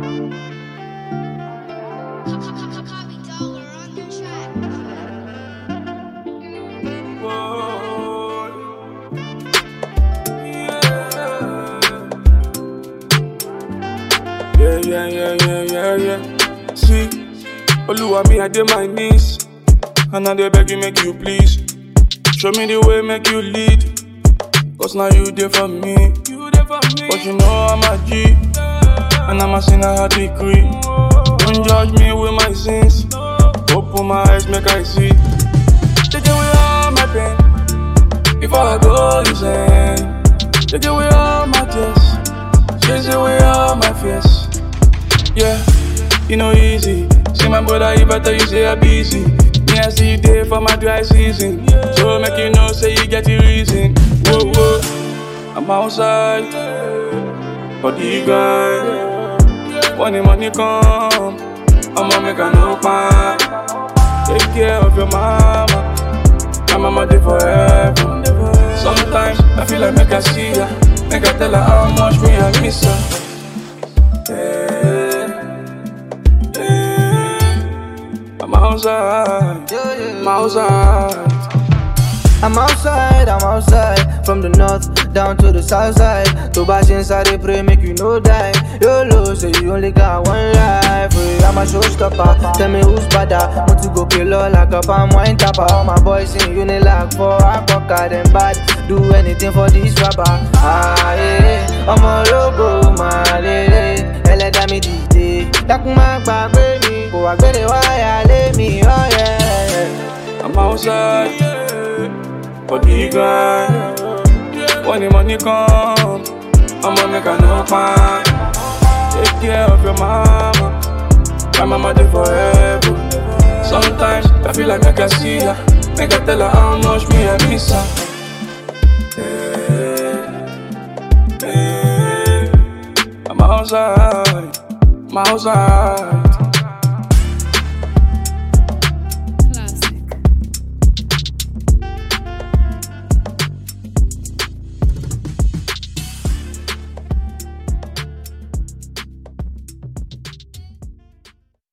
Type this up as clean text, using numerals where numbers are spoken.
Yeah. See, Oluwa me, I did my knees, and I dey beg you, make you please show me the way, make you lead. Cause now you there for me, but you know I'm a G, and I'm a sinner, I decree. Don't judge me with my sins. Open my eyes, make I see. Take away all my pain before I go insane. Take away all my tears, chase away all my fears. Yeah, you know easy. See my brother, you better you say I'm busy. Me I see you there for my dry season. So make you know, say you get the reason. Whoa, I'm outside for the grind. When the money come, I'ma make a no plan. Take care of your mama. My mama there forever. Sometimes I feel like make I see her, make I tell her how much me I miss her. I'm outside, I'm outside, from the north down to the south side. To bash inside they pray make you no die. YOLO, say you only got one life. I'm a showstopper, tell me who's better. Want to go kill all like a palm wine tapper. All my boys in Unilag for a cocker, them bad. Do anything for this rapper. I'm a logo, my lady. Let me DJ. That my baby, go I get it, why let me, oh yeah. I'm outside for the grind. When the money come, I'ma make a no plan. Take care of your mama. My mama there forever. Sometimes I feel like I can see her, make I tell her how much me I miss her. I'm outside.